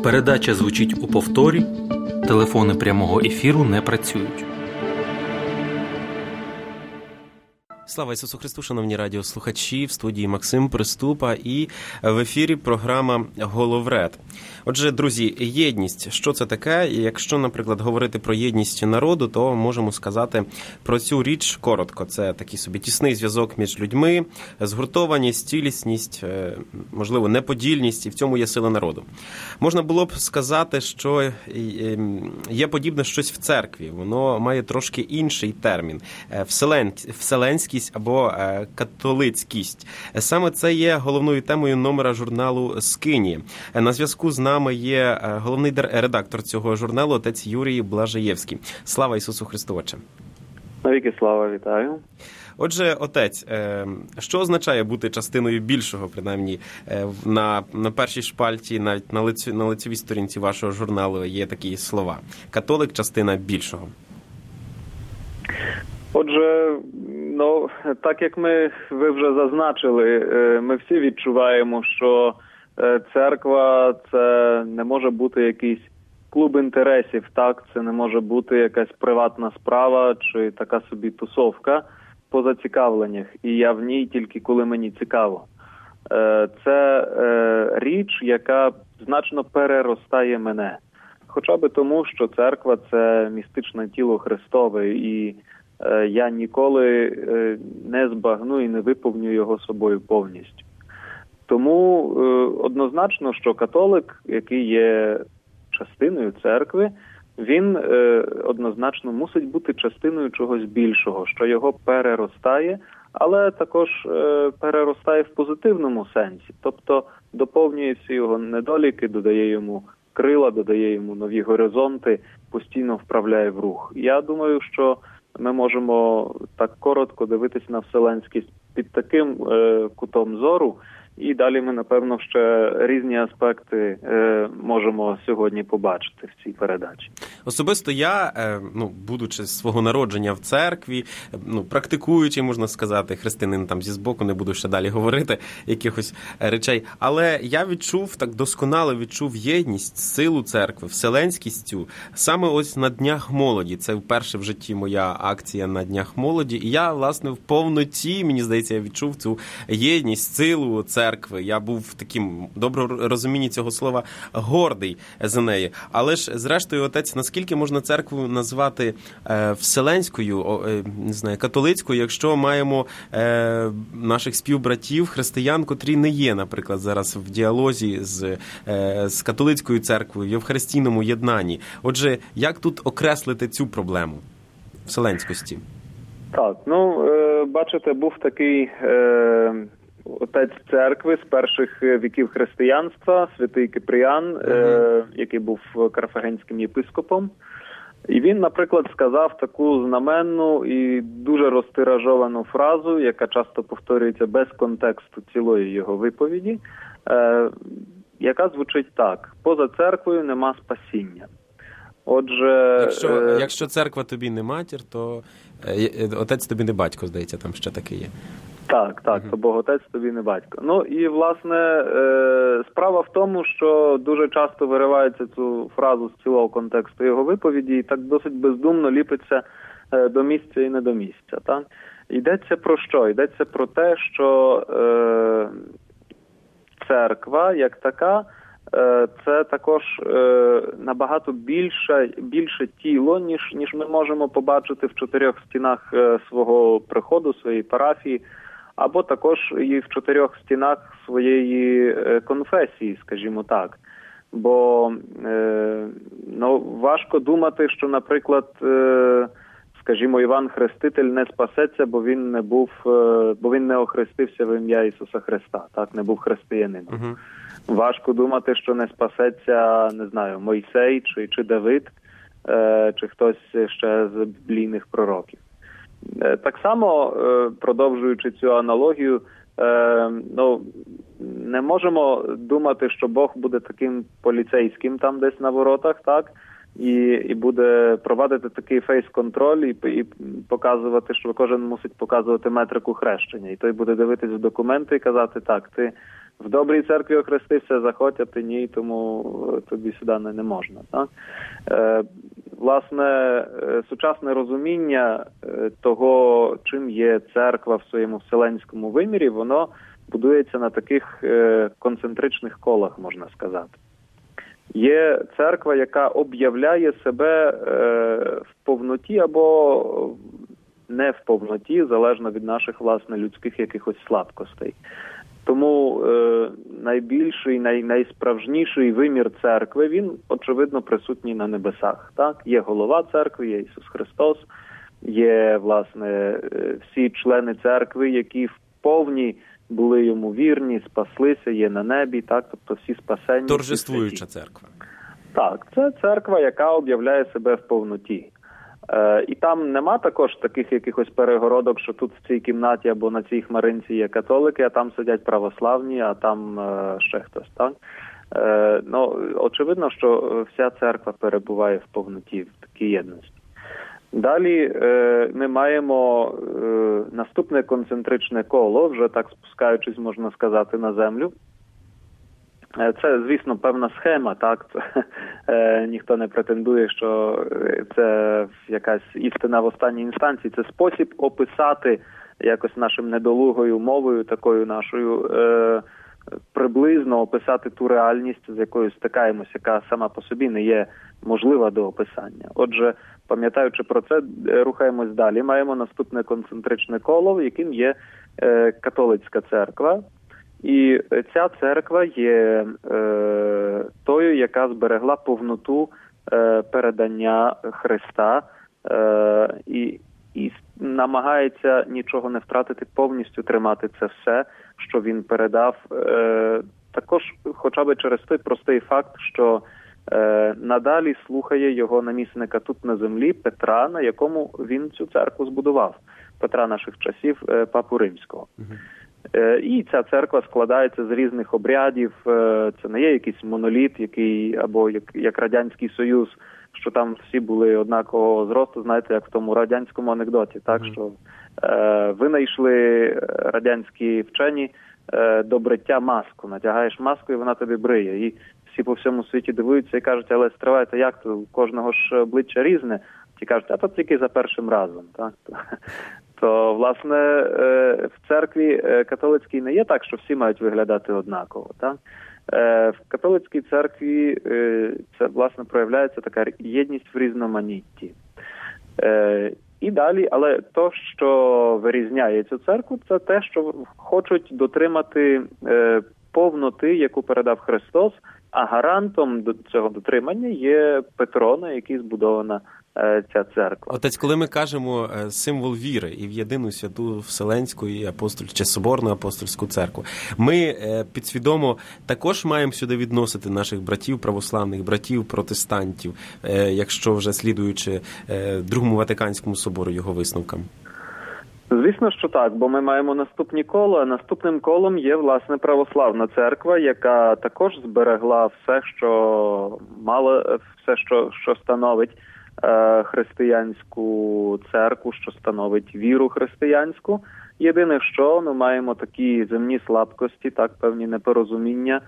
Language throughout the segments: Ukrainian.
Передача звучить у повторі. Телефони прямого ефіру не працюють. Слава Ісусу Христу, шановні радіослухачі, в студії Максим Приступа і в ефірі програма «Головред». Отже, друзі, єдність. Що це таке? Якщо, наприклад, говорити про єдність народу, то можемо сказати про цю річ коротко. Це такий собі тісний зв'язок між людьми, згуртованість, цілісність, можливо, неподільність, і в цьому є сила народу. Можна було б сказати, що є подібне щось в церкві. Воно має трошки інший термін – вселенськість або католицькість. Саме це є головною темою номера журналу «Скинії». На зв'язку з нами є головний редактор цього журналу, отець Юрій Блажаєвський. Слава Ісусу Христу, отче! Навіки слава, вітаю! Отже, отець, що означає бути частиною більшого, принаймні, на першій шпальті, навіть на лицевій сторінці вашого журналу є такі слова. Католик – частина більшого. Отже, так як ви вже зазначили, ми всі відчуваємо, що церква – це не може бути якийсь клуб інтересів, так? Це не може бути якась приватна справа чи така собі тусовка по зацікавленнях. І я в ній тільки коли мені цікаво. Це річ, яка значно переростає мене. Хоча би тому, що церква – це містичне тіло Христове, і я ніколи не збагну і не виповню його собою повністю. Тому однозначно, що католик, який є частиною церкви, він однозначно мусить бути частиною чогось більшого, що його переростає, але також переростає в позитивному сенсі. Тобто доповнює всі його недоліки, додає йому крила, додає йому нові горизонти, постійно вправляє в рух. Я думаю, що ми можемо так коротко дивитися на вселенськість під таким кутом зору, і далі ми, напевно, ще різні аспекти можемо сьогодні побачити в цій передачі. Особисто я, будучи з свого народження в церкві, практикуючи, можна сказати, християнин там зі збоку, не буду ще далі говорити якихось речей, але я так досконало відчув єдність, силу церкви, вселенськість цю, саме ось на Днях молоді. Це вперше в житті моя акція на Днях молоді, і я, власне, в повноті, мені здається, я відчув цю єдність, силу церкви. Я був в таким доброму розумінні цього слова гордий за неї. Але ж, зрештою, отець, наскільки можна церкву назвати вселенською, не знаю, католицькою, якщо маємо наших співбратів, християн, котрі не є, наприклад, зараз в діалозі з католицькою церквою, в євхаристійному єднанні. Отже, як тут окреслити цю проблему вселенськості? Так, бачите, був такий отець церкви з перших віків християнства, святий Кипріян, який був карфагенським єпископом. І він, наприклад, сказав таку знаменну і дуже розтиражовану фразу, яка часто повторюється без контексту цілої його виповіді, яка звучить так: «Поза церквою нема спасіння». Отже, якщо церква тобі не матір, то отець тобі не батько, здається, там ще таке є. Так, то Бог Отець тобі не батько. І, власне, справа в тому, що дуже часто виривається цю фразу з цілого контексту його виповіді і так досить бездумно ліпиться до місця і не до місця. Так? Йдеться про що? Йдеться про те, що церква, як така, це також набагато більше тіло, ніж ми можемо побачити в 4 стінах свого приходу, своєї парафії, або також і в 4 стінах своєї конфесії, скажімо так. Бо важко думати, що, наприклад, скажімо, Іван Хреститель не спасеться, бо він не охрестився в ім'я Ісуса Христа, так, не був християнином. Важко думати, що не спасеться, не знаю, Мойсей чи Давид, чи хтось ще з біблійних пророків. Так само, продовжуючи цю аналогію, не можемо думати, що Бог буде таким поліцейським там десь на воротах, так, і буде провадити такий фейс-контроль і показувати, що кожен мусить показувати метрику хрещення. І той буде дивитись в документи і казати, так, ти в добрій церкві охрестився, заходь, а ти ні, тому тобі сюди не можна. Так? Власне, сучасне розуміння того, чим є церква в своєму вселенському вимірі, воно будується на таких концентричних колах, можна сказати. Є церква, яка об'являє себе в повноті або не в повноті, залежно від наших, власне, людських якихось слабкостей. Тому найбільший, найсправжніший вимір церкви, він, очевидно, присутній на небесах. Так? Є голова церкви, є Ісус Христос, є, власне, всі члени церкви, які вповні були йому вірні, спаслися, є на небі, так? Тобто всі спасені. Торжествуюча церква. Так, це церква, яка об'являє себе в повноті. І там нема також таких якихось перегородок, що тут в цій кімнаті або на цій хмаринці є католики, а там сидять православні, а там ще хтось. Так? Очевидно, що вся церква перебуває в повноті, в такій єдності. Далі ми маємо наступне концентричне коло, вже так спускаючись, можна сказати, на землю. Це, звісно, певна схема, так? Ніхто не претендує, що це якась істина в останній інстанції. Це спосіб описати якось нашим недолугою мовою, такою нашою, приблизно описати ту реальність, з якою стикаємося, яка сама по собі не є можлива до описання. Отже, пам'ятаючи про це, рухаємось далі. Маємо наступне концентричне коло, яким є католицька церква. І ця церква є тою, яка зберегла повноту передання Христа і намагається нічого не втратити, повністю тримати це все, що він передав. Також хоча б через той простий факт, що надалі слухає його намісника тут на землі Петра, на якому він цю церкву збудував. Петра наших часів, Папу Римського. І ця церква складається з різних обрядів, це не є якийсь моноліт, який, або як Радянський Союз, що там всі були однакового зросту, знаєте, як в тому радянському анекдоті, так, що винайшли радянські вчені до бриття маску, надягаєш маску і вона тобі бриє. І всі по всьому світі дивуються і кажуть, але стривайте, як то, у кожного ж обличчя різне. Ті кажуть, а то тільки за першим разом, так. То, власне, в церкві католицькій не є так, що всі мають виглядати однаково. Так? В католицькій церкві це, власне, проявляється така єдність в різноманітті. І далі, але то, що вирізняє цю церкву, це те, що хочуть дотримати повноти, яку передав Христос, а гарантом до цього дотримання є Петро, на який збудована ця церква. Отець, коли ми кажемо символ віри і в єдину святу Вселенську і чи Соборну апостольську церкву, ми підсвідомо також маємо сюди відносити наших братів православних, братів протестантів, якщо вже слідуючи Другому Ватиканському собору його висновкам. Звісно, що так, бо ми маємо наступні кола. Наступним колом є, власне, православна церква, яка також зберегла все, що мало, все, що становить християнську церкву, що становить віру християнську. Єдине, що ми маємо такі земні слабкості, так, певні непорозуміння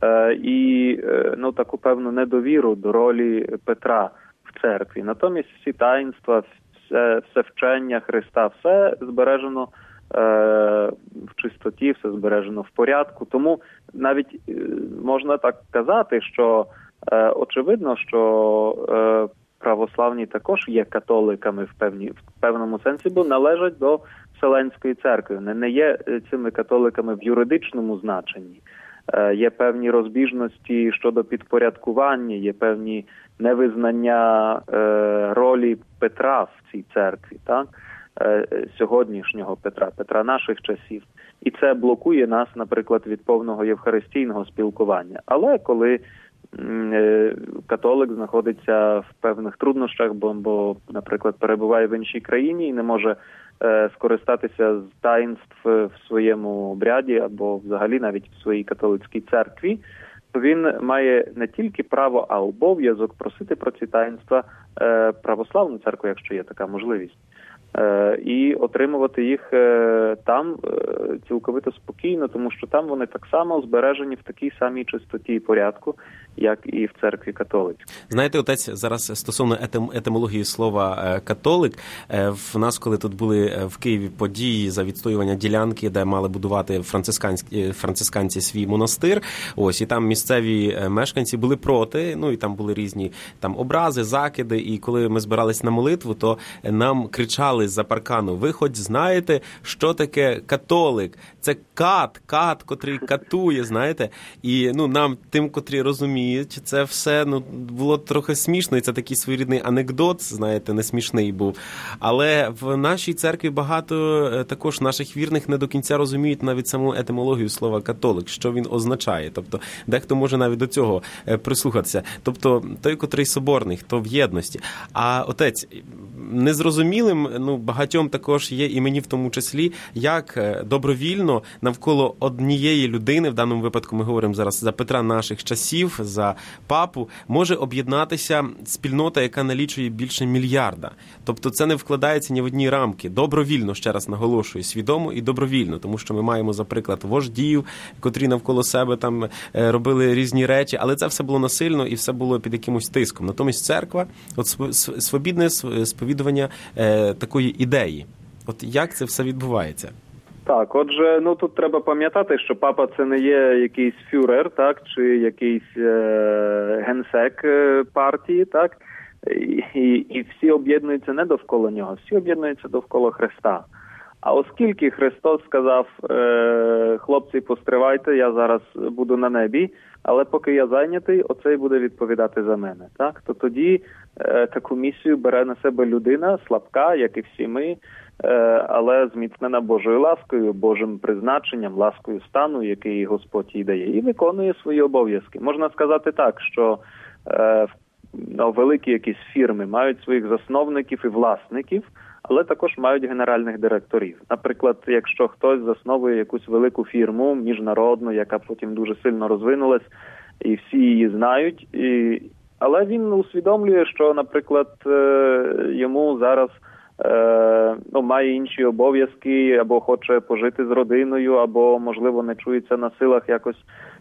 і таку певну недовіру до ролі Петра в церкві. Натомість всі таїнства, все вчення Христа, все збережено в чистоті, все збережено в порядку. Тому навіть можна так казати, що очевидно, що православні також є католиками в певному сенсі, бо належать до Вселенської церкви. Не є цими католиками в юридичному значенні. Є певні розбіжності щодо підпорядкування, є певні невизнання ролі Петра в цій церкві, так? Сьогоднішнього Петра наших часів. І це блокує нас, наприклад, від повного євхаристійного спілкування. Але коли католик знаходиться в певних труднощах, бо, наприклад, перебуває в іншій країні і не може скористатися з таїнств в своєму обряді або взагалі навіть в своїй католицькій церкві, то він має не тільки право, а обов'язок просити про ці таїнства православну церкву, якщо є така можливість. і отримувати їх там цілковито спокійно, тому що там вони так само збережені в такій самій чистоті і порядку, як і в церкві католицькій. Знаєте, отець, зараз стосовно етимології слова «католик», в нас, коли тут були в Києві події за відстоювання ділянки, де мали будувати францисканці свій монастир, ось, і там місцеві мешканці були проти, ну, і там були різні там образи, закиди, і коли ми збирались на молитву, то нам кричали з-за паркану: ви хоч знаєте, що таке католик? Це кат, котрий катує, знаєте? І, ну, нам, тим, котрі розуміють, це все, ну, було трохи смішно, і це такий своєрідний анекдот, знаєте, не смішний був. Але в нашій церкві багато також наших вірних не до кінця розуміють навіть саму етимологію слова католик, що він означає. Тобто, дехто може навіть до цього прислухатися. Тобто, той, котрий соборний, хто в єдності. А отець, незрозумілим, ну, багатьом також є, і мені в тому числі, як добровільно навколо однієї людини, в даному випадку ми говоримо зараз за Петра наших часів, за папу, може об'єднатися спільнота, яка налічує більше мільярда. Тобто це не вкладається ні в одні рамки. Добровільно, ще раз наголошую, свідомо і добровільно, тому що ми маємо, за приклад, вождів, котрі навколо себе там робили різні речі, але це все було насильно і все було під якимось тиском. Натомість церква, от свобідне сповідування такої ідеї. От як це все відбувається? Так, отже, ну тут треба пам'ятати, що папа це не є якийсь фюрер, так, чи якийсь генсек партії, так, і всі об'єднуються не довкола нього, всі об'єднуються довкола Христа. А оскільки Христос сказав: хлопці, постривайте, я зараз буду на небі, але поки я зайнятий, оцей буде відповідати за мене. Так? То тоді таку місію бере на себе людина, слабка, як і всі ми, але зміцнена Божою ласкою, Божим призначенням, ласкою стану, який Господь їй дає, і виконує свої обов'язки. Можна сказати так, що великі якісь фірми мають своїх засновників і власників, але також мають генеральних директорів. Наприклад, якщо хтось засновує якусь велику фірму міжнародну, яка потім дуже сильно розвинулась, і всі її знають, але він усвідомлює, що, наприклад, йому зараз має інші обов'язки, або хоче пожити з родиною, або, можливо, не чується на силах якось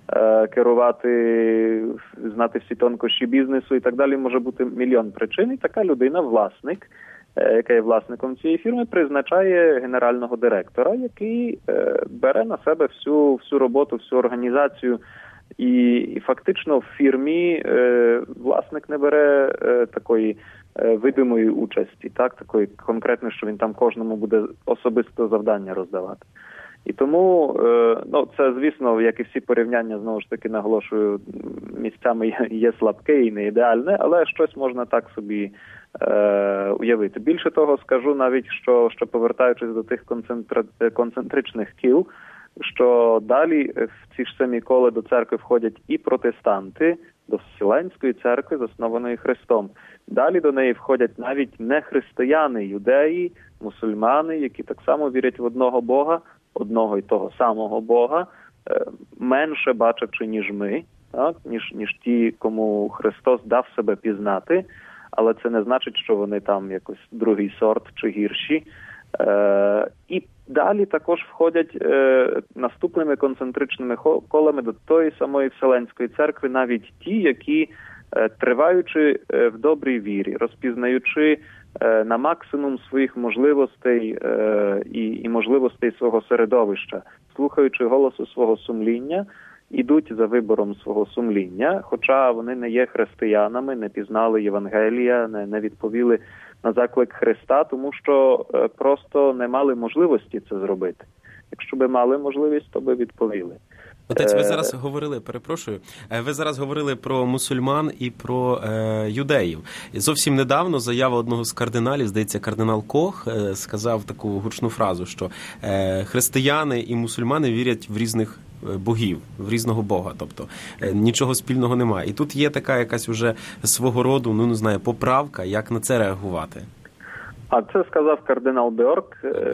керувати, знати всі тонкощі бізнесу і так далі. Може бути мільйон причин. І така людина, власник, яка є власником цієї фірми, призначає генерального директора, який бере на себе всю роботу, всю організацію. І фактично в фірмі власник не бере такої видимої участі, так, такої конкретної, що він там кожному буде особисто завдання роздавати. І тому, це, звісно, як і всі порівняння, знову ж таки, наголошую, місцями є слабке і не ідеальне, але щось можна так собі уявити. Більше того, скажу навіть, що повертаючись до тих концентричних кіл, що далі в ці ж самі кола до церкви входять і протестанти, до Вселенської церкви, заснованої Христом. Далі до неї входять навіть не християни, юдеї, мусульмани, які так само вірять в одного Бога, одного і того самого Бога, менше бачачи, ніж ми, так, ніж ті, кому Христос дав себе пізнати, але це не значить, що вони там якось другий сорт чи гірші. І далі також входять наступними концентричними колами до тої самої Вселенської церкви навіть ті, які, триваючи в добрій вірі, розпізнаючи на максимум своїх можливостей і можливостей свого середовища, слухаючи голосу свого сумління, ідуть за вибором свого сумління, хоча вони не є християнами, не пізнали Євангелія, не відповіли на заклик Христа, тому що просто не мали можливості це зробити. Якщо би мали можливість, то би відповіли. Отець, ви зараз говорили, ви зараз говорили про мусульман і про юдеїв. Зовсім недавно заява одного з кардиналів, здається, кардинал Кох, сказав таку гучну фразу, що християни і мусульмани вірять в різних богів, в різного Бога, тобто нічого спільного немає. І тут є така якась уже свого роду, не знаю, поправка, як на це реагувати. А це сказав кардинал Бьорк,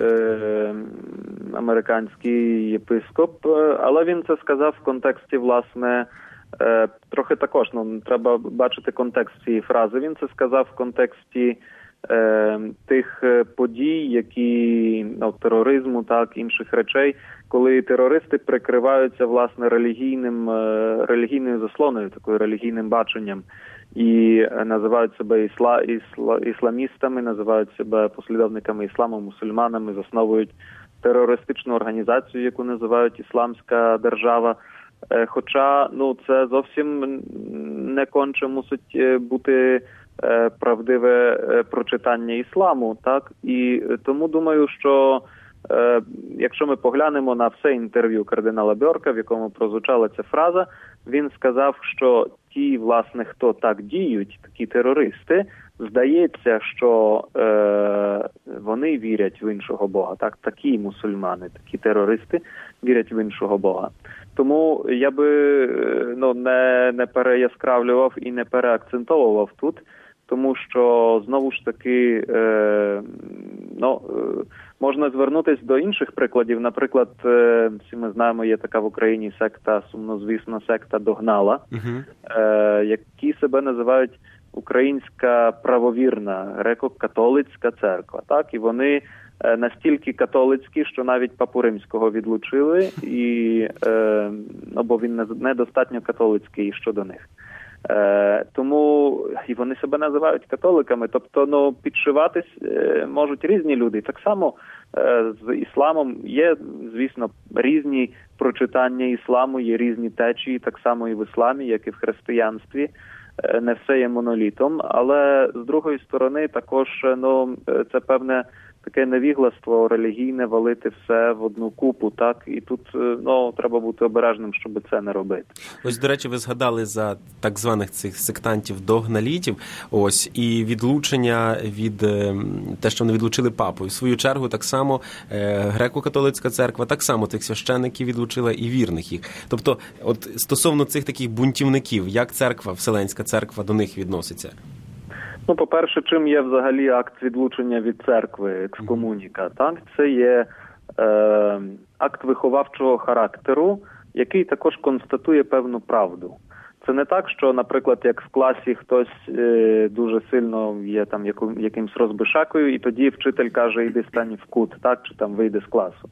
американський єпископ, але він це сказав в контексті, власне, трохи також, треба бачити контекст цієї фрази. Він це сказав в контексті тих подій, які тероризму, так, інших речей, коли терористи прикриваються, власне, релігійною заслоною, такою релігійним баченням, і називають себе ісламістами, називають себе послідовниками ісламу, мусульманами, засновують терористичну організацію, яку називають Ісламська держава. Хоча, це зовсім не конче мусить бути правдиве прочитання ісламу, так? І тому думаю, що якщо ми поглянемо на все інтерв'ю кардинала Бьорка, в якому прозвучала ця фраза, він сказав, що ті, власне, хто так діють, такі терористи, здається, що вони вірять в іншого Бога. Так? Такі мусульмани, такі терористи вірять в іншого Бога. Тому я би не переяскравлював і не переакцентовував тут, тому що, знову ж таки, можна звернутися до інших прикладів. Наприклад, всі ми знаємо, є така в Україні секта, сумнозвісна секта Догнала, які себе називають Українська правовірна греко-католицька церква. Так? І вони настільки католицькі, що навіть Папу Римського відлучили, бо він недостатньо католицький щодо них. Тому і вони себе називають католиками, тобто підшиватись можуть різні люди. Так само з ісламом є, звісно, різні прочитання ісламу, є різні течії, так само і в ісламі, як і в християнстві. Не все є монолітом, але з другої сторони також це певне таке невігластво релігійне валити все в одну купу, так? І тут треба бути обережним, щоб це не робити. Ось, до речі, ви згадали за так званих цих сектантів-догналітів, ось, і відлучення від те, що вони відлучили папу. І в свою чергу так само греко-католицька церква так само тих священиків відлучила і вірних їх. Тобто, от стосовно цих таких бунтівників, як церква, Вселенська церква до них відноситься? По-перше, чим є взагалі акт відлучення від церкви, екскомуніка, так? Це є акт виховавчого характеру, який також констатує певну правду. Це не так, що, наприклад, як в класі хтось дуже сильно є там якимсь розбишакою, і тоді вчитель каже, іди стань в кут, так, чи там вийди з класу.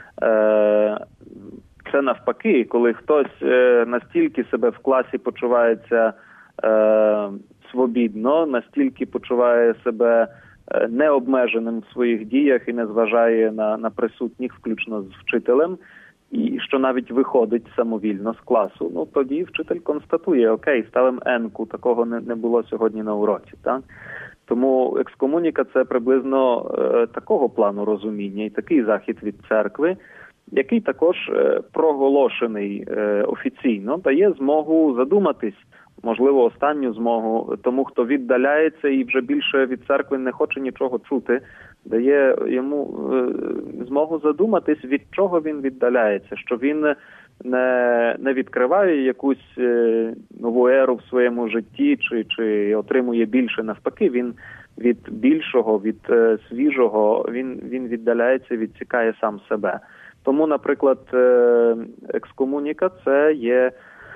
Це навпаки, коли хтось настільки себе в класі почувається свобідно, настільки почуває себе необмеженим в своїх діях і не зважає на присутніх, включно з вчителем, і що навіть виходить самовільно з класу, тоді вчитель констатує, окей, ставимо енку, такого не було сьогодні на уроці. Так? Тому екскомуніка – це приблизно такого плану розуміння і такий захід від церкви, який також проголошений офіційно, дає змогу задуматись, можливо, останню змогу тому, хто віддаляється і вже більше від церкви не хоче нічого чути, дає йому змогу задуматись, від чого він віддаляється, що він не відкриває якусь нову еру в своєму житті чи отримує більше. Навпаки, він від більшого, від свіжого, він віддаляється, відсікає сам себе. Тому, наприклад, екскомуніка – це є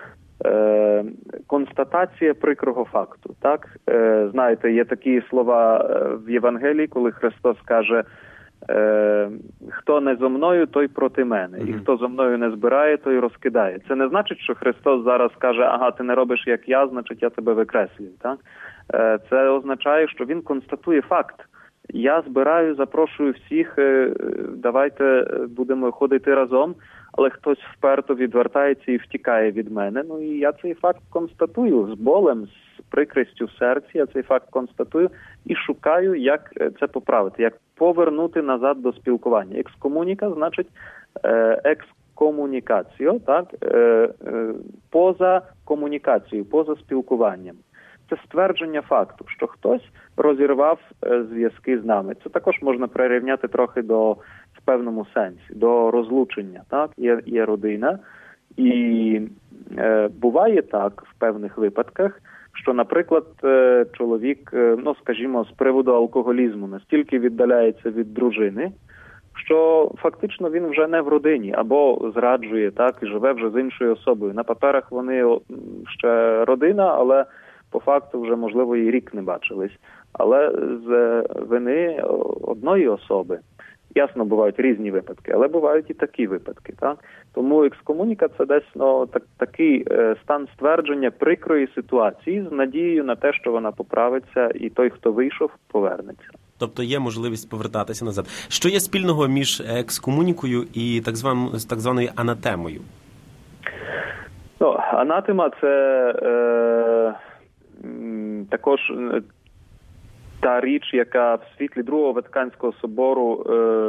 констатація прикрого факту. Так? Знаєте, є такі слова в Євангелії, коли Христос каже, хто не зо мною, той проти мене. І хто зо мною не збирає, той розкидає. Це не значить, що Христос зараз каже, ага, ти не робиш як я, значить я тебе викреслюю. Так? Це означає, що він констатує факт. Я збираю, запрошую всіх, давайте будемо ходити разом, але хтось вперто відвертається і втікає від мене. І я цей факт констатую з болем, з прикрістю в серці, я цей факт констатую і шукаю, як це поправити, як повернути назад до спілкування. Екскомуніка значить екскомунікаціо, так? Поза комунікацією, поза спілкуванням. Це ствердження факту, що хтось розірвав зв'язки з нами. Це також можна прирівняти трохи в певному сенсі, до розлучення. Так? Є родина, і буває так в певних випадках, що, наприклад, чоловік, скажімо, з приводу алкоголізму настільки віддаляється від дружини, що фактично він вже не в родині, або зраджує, так, і живе вже з іншою особою. На паперах вони ще родина, але по факту вже, можливо, і рік не бачились. Але з вини одної особи, ясно, бувають різні випадки, але бувають і такі випадки. Так? Тому екскомуніка – це десь такий стан ствердження прикрої ситуації з надією на те, що вона поправиться і той, хто вийшов, повернеться. Тобто є можливість повертатися назад. Що є спільного між екскомунікою і так званою анатемою? Анатема – це також та річ, яка в світлі Другого Ватиканського собору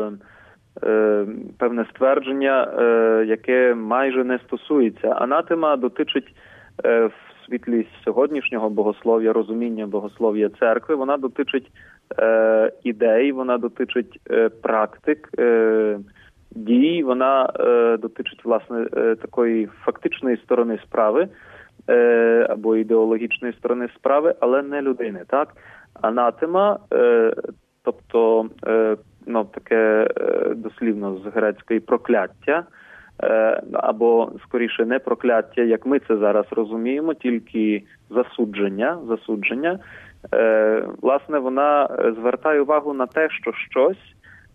певне ствердження, яке майже не стосується. Анатема дотичить в світлі сьогоднішнього богослов'я, розуміння богослов'я церкви, вона дотичить ідей, вона дотичить практик, дій, вона дотичить, власне, такої фактичної сторони справи або ідеологічної сторони справи, але не людини, так? Анатема, тобто, таке дослівно з грецької прокляття, або, скоріше, не прокляття, як ми це зараз розуміємо, тільки засудження. Власне, вона звертає увагу на те, що щось,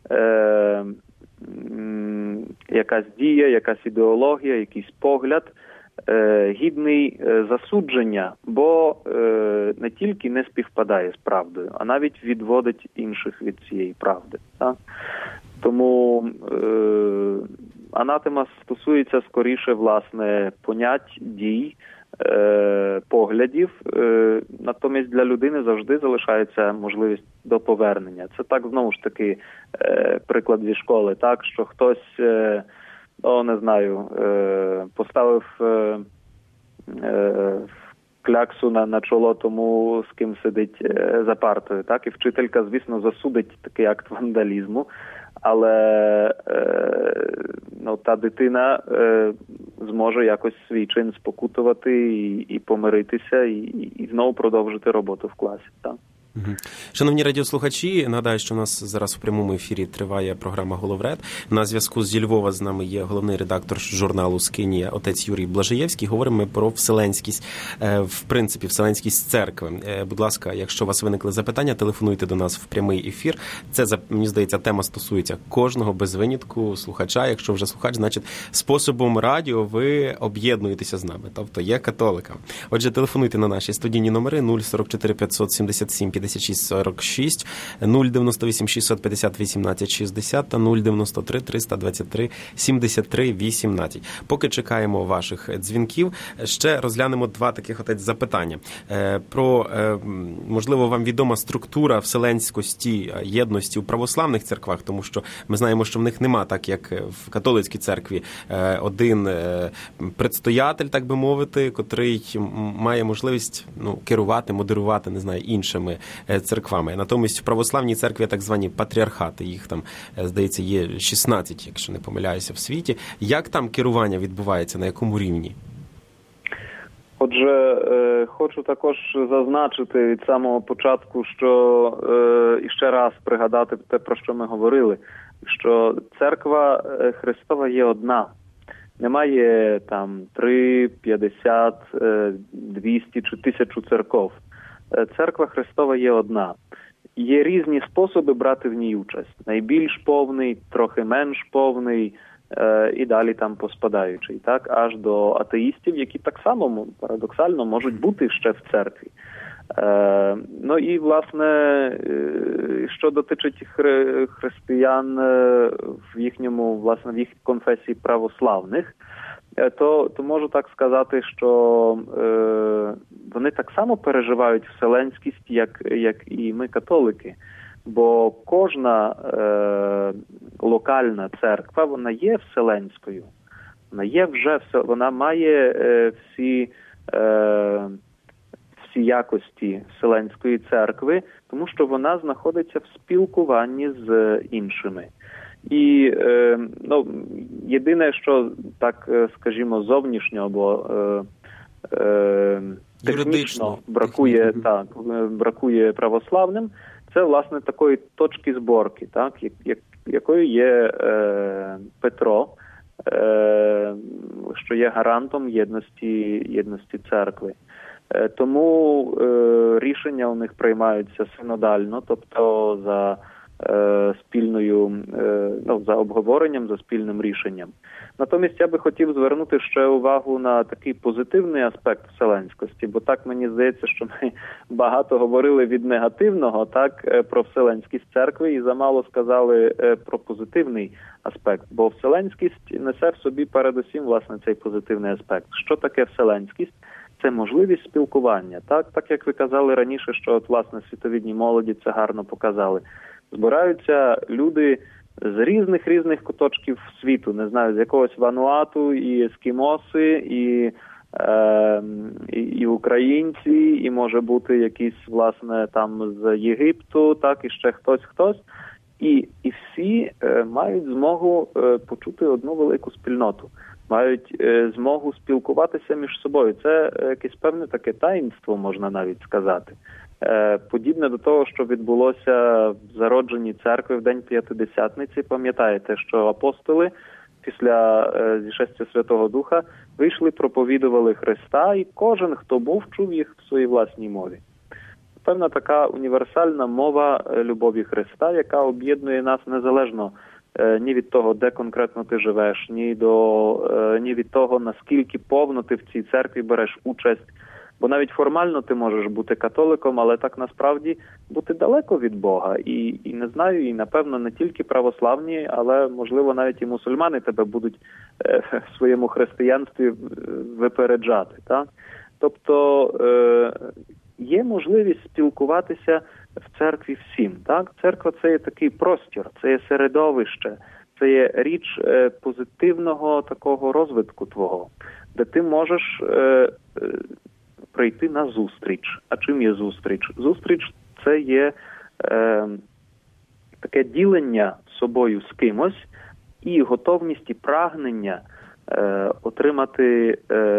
якась дія, якась ідеологія, якийсь погляд гідний засудження, бо не тільки не співпадає з правдою, а навіть відводить інших від цієї правди. Так? Тому анатема стосується скоріше, власне, понять, дій, поглядів, натомість для людини завжди залишається можливість до повернення. Це так, знову ж таки, приклад зі школи, так, що хтось, не знаю, поставив кляксу на чоло тому, з ким сидить за партою, так, і вчителька, звісно, засудить такий акт вандалізму, але та дитина зможе якось свій чин спокутувати і помиритися, і знову продовжити роботу в класі. Так? Шановні радіослухачі, нагадаю, що у нас зараз в прямому ефірі триває програма «Головред». На зв'язку зі Львова з нами є головний редактор журналу «Скинія» отець Юрій Блажаєвський. Говоримо ми про вселенськість, в принципі, вселенськість церкви. Будь ласка, якщо у вас виникли запитання, телефонуйте до нас в прямий ефір. Це, мені здається, тема стосується кожного без винятку слухача. Якщо вже слухач, значить, способом радіо ви об'єднуєтеся з нами, тобто є католиком. Отже, телефонуйте на наші студійні номери 044 577 56 46, 098 650 18 60 та 093 323 73 18. Поки чекаємо ваших дзвінків, ще розглянемо два таких запитання. Про, можливо, вам відома структура вселенськості, єдності у православних церквах, тому що ми знаємо, що в них нема, так як в католицькій церкві, один предстоятель, так би мовити, котрий має можливість керувати, модерувати, не знаю, іншими церквами. Натомість в православній церкві так звані патріархати, їх там, здається, є 16, якщо не помиляюся, в світі. Як там керування відбувається, на якому рівні? Отже, хочу також зазначити від самого початку, що і ще раз пригадати те, про що ми говорили, що церква Христова є одна. Немає там 3, 50, 200 чи 1000 церков. Церква Христова є одна. Є різні способи брати в ній участь. Найбільш повний, трохи менш повний і далі там поспадаючий. Так? Аж до атеїстів, які так само парадоксально можуть бути ще в церкві. І, власне, що дотичить християн в їхньому, власне, в їх конфесії православних, то можу так сказати, що вони так само переживають вселенськість, як і ми, католики. Бо кожна локальна церква, вона є вселенською. Вона має всі якості вселенської церкви, тому що вона знаходиться в спілкуванні з іншими. І єдине, що так, скажімо, зовнішньо або технічно бракує православним, це, власне, такої точки зборки, так, якою є Петро, що є гарантом єдності церкви. Тому рішення у них приймаються синодально, тобто за за обговоренням, за спільним рішенням. Натомість я би хотів звернути ще увагу на такий позитивний аспект вселенськості, бо так мені здається, що ми багато говорили від негативного, так, про вселенськість церкви і замало сказали про позитивний аспект, бо вселенськість несе в собі передусім, власне, цей позитивний аспект. Що таке вселенськість? Це можливість спілкування, так як ви казали раніше, що от, власне, світовідні молоді це гарно показали. Збираються люди з різних куточків світу, не знаю, з якогось Вануату, і ескімоси, і українці, і може бути якісь, власне, там з Єгипту, так, і ще хтось. І всі мають змогу почути одну велику спільноту, мають змогу спілкуватися між собою. Це якесь певне таке таїнство, можна навіть сказати. Подібне до того, що відбулося в зародженні церкви в День П'ятидесятниці. Пам'ятаєте, що апостоли після зішестя Святого Духа вийшли, проповідували Христа, і кожен, хто був, чув їх в своїй власній мові. Певна така універсальна мова любові Христа, яка об'єднує нас незалежно ні від того, де конкретно ти живеш, ні від того, наскільки повно ти в цій церкві береш участь. Бо навіть формально ти можеш бути католиком, але так насправді бути далеко від Бога. І не знаю, і напевно не тільки православні, але можливо навіть і мусульмани тебе будуть в своєму християнстві випереджати. Так? Тобто є можливість спілкуватися в церкві всім. Так? Церква – це є такий простір, це є середовище, це є річ позитивного такого розвитку твого, де ти можеш прийти на зустріч. А чим є зустріч? Зустріч – це є таке ділення собою з кимось і готовність і прагнення отримати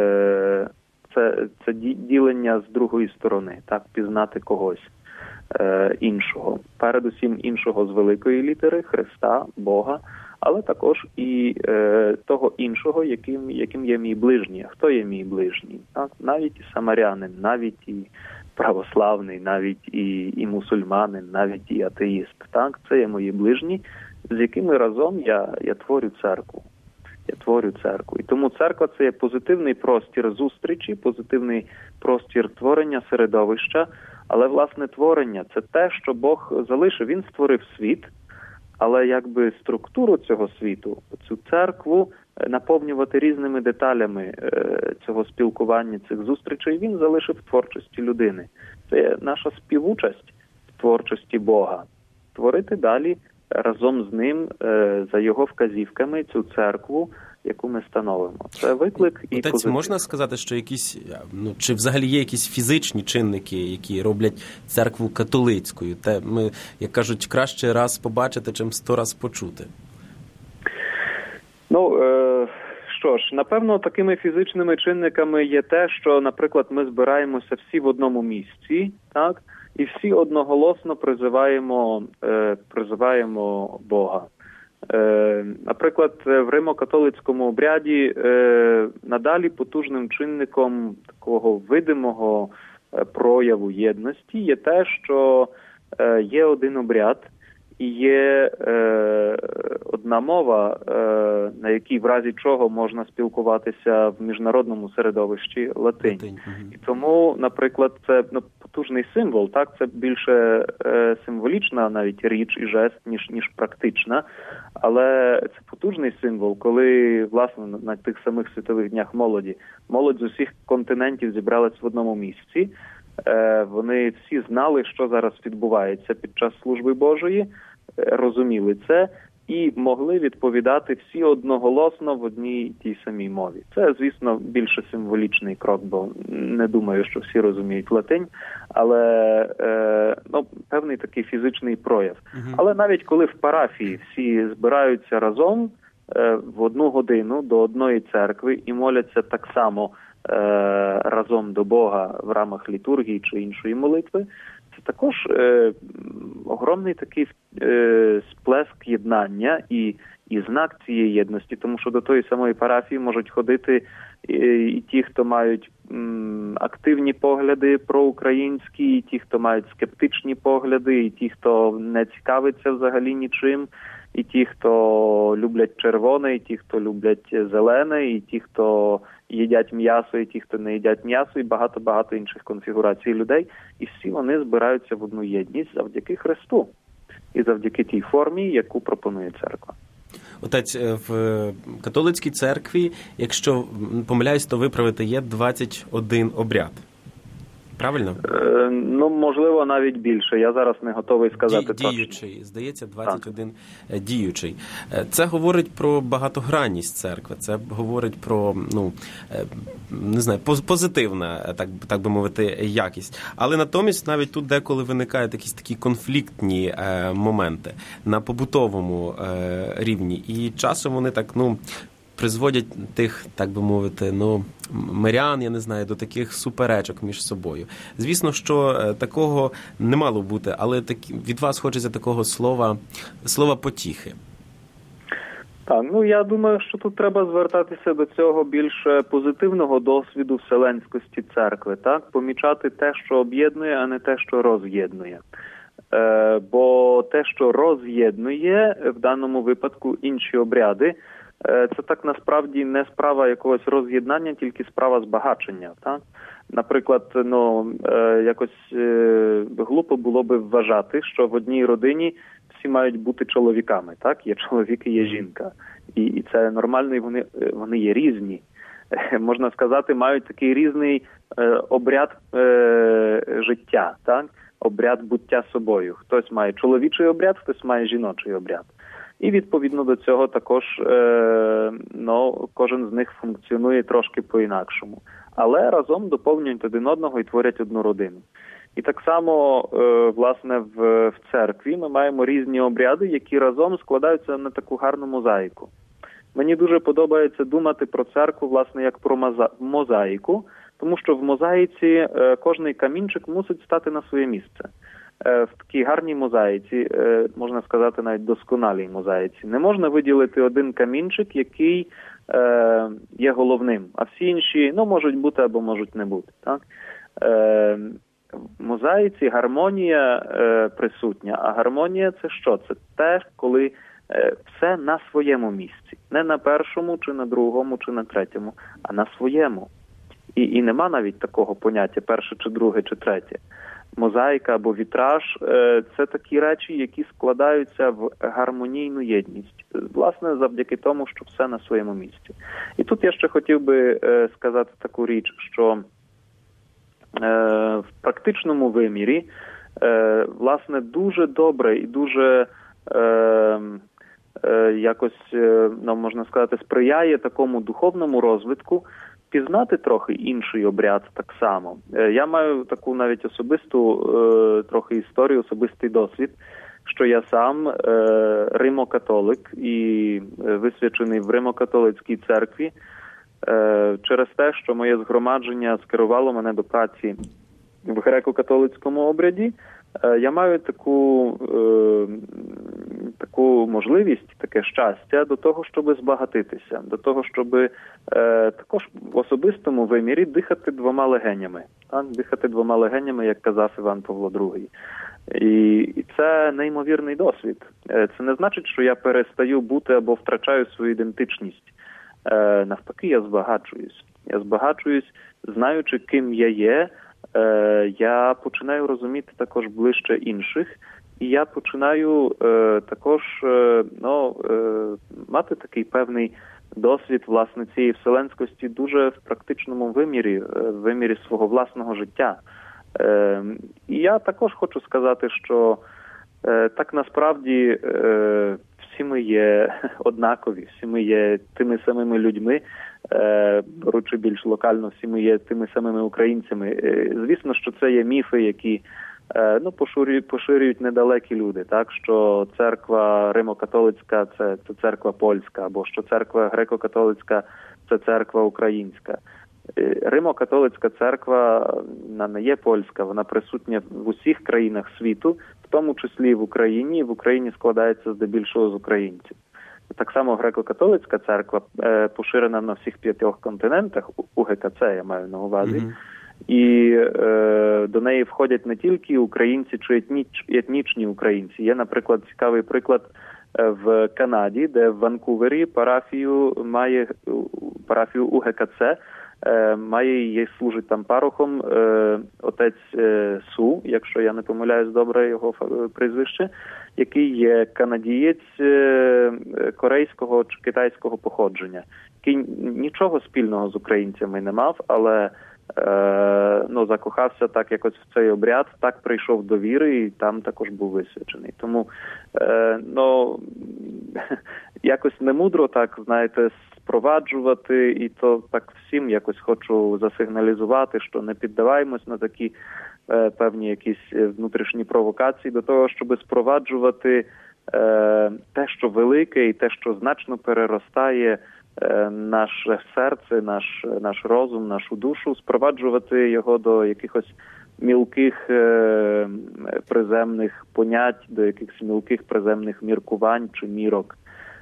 це ділення з другої сторони, так, пізнати когось іншого. Передусім іншого з великої літери, Христа, Бога, але також і того іншого, яким є мій ближній. Хто є мій ближній? Так? Навіть і самарянин, навіть і православний, навіть і мусульманин, навіть і атеїст. Так? Це є мої ближні, з якими разом я творю церкву. І тому церква – це є позитивний простір зустрічі, позитивний простір творення середовища, але, власне, творення – це те, що Бог залишив. Він створив світ, але якби структуру цього світу, цю церкву, наповнювати різними деталями цього спілкування, цих зустрічей, він залишив в творчості людини. Це наша співучасть в творчості Бога. Творити далі разом з ним, за його вказівками, цю церкву, яку ми становимо. Це виклик і позитив. Отець, можна сказати, що якісь, чи взагалі є якісь фізичні чинники, які роблять церкву католицькою? Те ми, як кажуть, краще раз побачити, чим 100 раз почути. Що ж, напевно, такими фізичними чинниками є те, що, наприклад, ми збираємося всі в одному місці, так? І всі одноголосно призиваємо Бога. Наприклад, в римо-католицькому обряді надалі потужним чинником такого видимого прояву єдності є те, що є один обряд і є одна мова, на якій в разі чого можна спілкуватися в міжнародному середовищі – латинь. І тому, наприклад, це потужний символ, так, це більше символічна навіть річ і жест, ніж практична, але це потужний символ, коли, власне, на тих самих світових днях молодь з усіх континентів зібралась в одному місці. Вони всі знали, що зараз відбувається під час служби Божої, розуміли це і могли відповідати всі одноголосно в одній й тій самій мові. Це, звісно, більше символічний крок, бо не думаю, що всі розуміють латинь, але певний такий фізичний прояв. Але навіть коли в парафії всі збираються разом в одну годину до одної церкви і моляться так само разом до Бога в рамах літургії чи іншої молитви, це також огромний такий сплеск єднання і знак цієї єдності, тому що до тої самої парафії можуть ходити і ті, хто мають активні погляди проукраїнські, і ті, хто мають скептичні погляди, і ті, хто не цікавиться взагалі нічим, і ті, хто люблять червоне, і ті, хто люблять зелене, і ті, хто їдять м'ясо, і ті, хто не їдять м'ясо, і багато-багато інших конфігурацій людей. І всі вони збираються в одну єдність завдяки Христу і завдяки тій формі, яку пропонує церква. Отець, в католицькій церкві, якщо помиляюсь, то виправити, є 21 обряд. Правильно? Ну, можливо, навіть більше. Я зараз не готовий сказати точно. Діючий, здається, 21 діючий. Це говорить про багатогранність церкви, це говорить про, не знаю, позитивна, так би мовити, якість. Але натомість навіть тут деколи виникають якісь такі конфліктні моменти на побутовому рівні. І часом вони так, призводять тих, так би мовити, мирян, я не знаю, до таких суперечок між собою. Звісно, що такого не мало бути, але від вас хочеться такого слова потіхи. Так, я думаю, що тут треба звертатися до цього більш позитивного досвіду вселенськості церкви, так? Помічати те, що об'єднує, а не те, що роз'єднує. Бо те, що роз'єднує, в даному випадку інші обряди, це так насправді не справа якогось роз'єднання, тільки справа збагачення. Так? Наприклад, якось глупо було би вважати, що в одній родині всі мають бути чоловіками. Так? Є чоловік і є жінка. І це нормально, і вони є різні. Можна сказати, мають такий різний обряд життя, так? Обряд буття собою. Хтось має чоловічий обряд, хтось має жіночий обряд. І відповідно до цього також кожен з них функціонує трошки по-інакшому. Але разом доповнюють один одного і творять одну родину. І так само, власне, в церкві ми маємо різні обряди, які разом складаються на таку гарну мозаїку. Мені дуже подобається думати про церкву, власне, як про мозаїку, тому що в мозаїці кожний камінчик мусить стати на своє місце. В такій гарній мозаїці, можна сказати, навіть досконалій мозаїці, не можна виділити один камінчик, який є головним, а всі інші, можуть бути або можуть не бути. Так? В мозаїці гармонія присутня, а гармонія – це що? Це те, коли все на своєму місці. Не на першому, чи на другому, чи на третьому, а на своєму. І нема навіть такого поняття перше, чи друге, чи третє. Мозаїка або вітраж – це такі речі, які складаються в гармонійну єдність. Власне, завдяки тому, що все на своєму місці. І тут я ще хотів би сказати таку річ, що в практичному вимірі, власне, дуже добре і дуже якось, можна сказати, сприяє такому духовному розвитку пізнати трохи інший обряд так само. Я маю таку навіть особисту трохи історію, особистий досвід, що я сам римо-католик і висвячений в римо-католицькій церкві через те, що моє згромадження скерувало мене до праці в греко-католицькому обряді. Я маю таку можливість, таке щастя до того, щоб збагатитися, до того, щоб також в особистому вимірі дихати двома легенями. Так? Дихати двома легенями, як казав Іван Павло II. І це неймовірний досвід. Це не значить, що я перестаю бути або втрачаю свою ідентичність. Навпаки, я збагачуюсь. Я збагачуюсь, знаючи, ким я є, я починаю розуміти також ближче інших, і я починаю також мати такий певний досвід, власне, цієї вселенськості дуже в практичному вимірі, в вимірі свого власного життя. І я також хочу сказати, що так насправді всі ми є однакові, всі ми є тими самими людьми, беручи більш локально, всі ми є тими самими українцями. Звісно, що це є міфи, які поширюють недалекі люди, так, що церква римо-католицька – це церква польська, або що церква греко-католицька – це церква українська. Римо-католицька церква, вона не є польська, вона присутня в усіх країнах світу, в тому числі і в Україні. В Україні складається здебільшого з українців. Так само греко-католицька церква поширена на всіх 5 континентах, УГКЦ я маю на увазі, і до неї входять не тільки українці чи етнічні українці. Є, наприклад, цікавий приклад в Канаді, де в Ванкувері парафію УГКЦ, їй служить там парохом отець Су, якщо я не помиляюсь добре його прізвище, який є канадієць корейського чи китайського походження, який нічого спільного з українцями не мав, але закохався так якось в цей обряд, так прийшов до віри і там також був висвячений. Тому, якось немудро так, знаєте, спроваджувати, і то так всім якось хочу засигналізувати, що не піддаваємось на такі певні якісь внутрішні провокації до того, щоб спроваджувати те, що велике і те, що значно переростає наше серце, наш розум, нашу душу, спроваджувати його до якихось мілких приземних понять, до якихось мілких приземних міркувань чи мірок.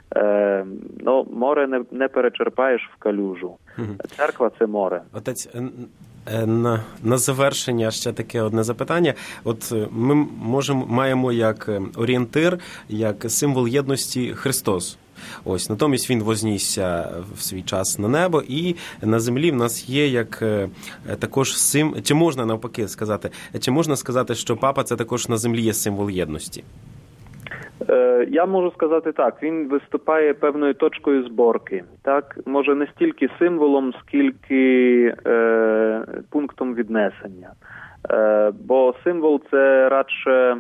Море не перечерпаєш в калюжу. Церква – це море. Отець, на завершення ще таке одне запитання. От ми маємо як орієнтир, як символ єдності Христос. Ось, натомість він вознісся в свій час на небо, і на землі в нас є як також чи можна навпаки сказати, чи можна сказати, що папа це також на землі є символ єдності? Я можу сказати так, він виступає певною точкою зборки. Так, може не стільки символом, скільки пунктом віднесення. Бо символ це радше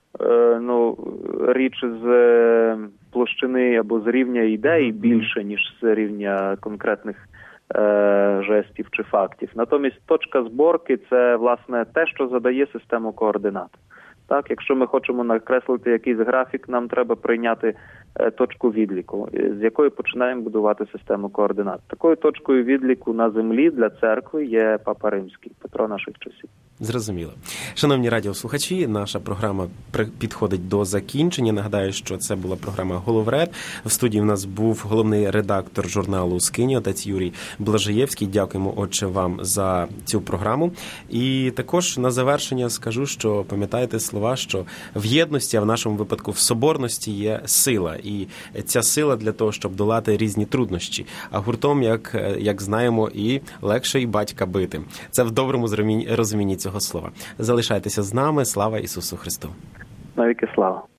річ з площини або з рівня ідей більше, ніж з рівня конкретних жестів чи фактів. Натомість точка зборки – це, власне, те, що задає систему координат. Так, якщо ми хочемо накреслити якийсь графік, нам треба прийняти точку відліку, з якої починаємо будувати систему координат. Такою точкою відліку на землі для церкви є Папа Римський, Петро наших часів. Зрозуміло. Шановні радіослухачі, наша програма підходить до закінчення. Нагадаю, що це була програма «Головред». В студії в нас був головний редактор журналу «Скині», отець Юрій Блажаєвський. Дякуємо, отче, вам за цю програму. І також на завершення скажу, що пам'ятайте слова, що в єдності, а в нашому випадку в соборності є сила. І ця сила для того, щоб долати різні труднощі. А гуртом, як знаємо, і легше і батька бити. Це в доброму розумінні цього слова. Залишайтеся з нами. Слава Ісусу Христу! Навіки слава!